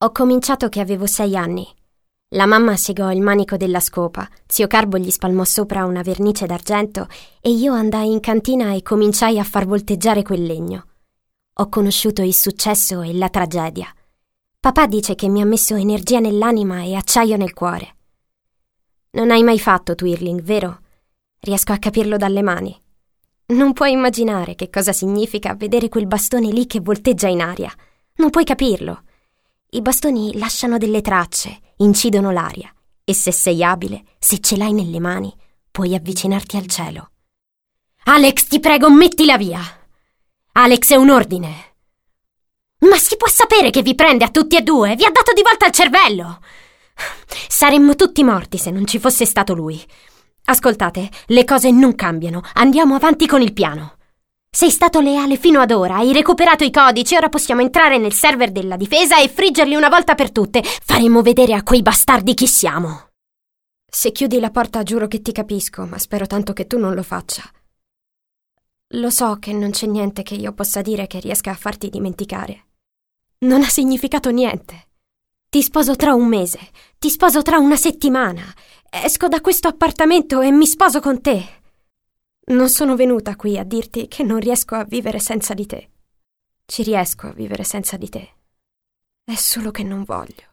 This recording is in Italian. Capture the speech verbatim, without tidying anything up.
Ho cominciato che avevo sei anni. La mamma segò il manico della scopa, zio Carbo gli spalmò sopra una vernice d'argento e io andai in cantina e cominciai a far volteggiare quel legno. Ho conosciuto il successo e la tragedia. Papà dice che mi ha messo energia nell'anima e acciaio nel cuore. Non hai mai fatto twirling, vero? Riesco a capirlo dalle mani. Non puoi immaginare che cosa significa vedere quel bastone lì che volteggia in aria. Non puoi capirlo. I bastoni lasciano delle tracce, incidono l'aria e se sei abile, se ce l'hai nelle mani, puoi avvicinarti al cielo. Alex, ti prego, mettila via! Alex, è un ordine! Ma si può sapere che vi prende a tutti e due? Vi ha dato di volta al cervello! Saremmo tutti morti se non ci fosse stato lui. Ascoltate, le cose non cambiano, andiamo avanti con il piano. Sei stato leale fino ad ora, hai recuperato i codici, ora possiamo entrare nel server della difesa e friggerli una volta per tutte. Faremo vedere a quei bastardi chi siamo. Se chiudi la porta giuro che ti capisco, ma spero tanto che tu non lo faccia. Lo so che non c'è niente che io possa dire che riesca a farti dimenticare. Non ha significato niente. Ti sposo tra un mese, ti sposo tra una settimana. Esco da questo appartamento e mi sposo con te. Non sono venuta qui a dirti che non riesco a vivere senza di te. Ci riesco a vivere senza di te. È solo che non voglio.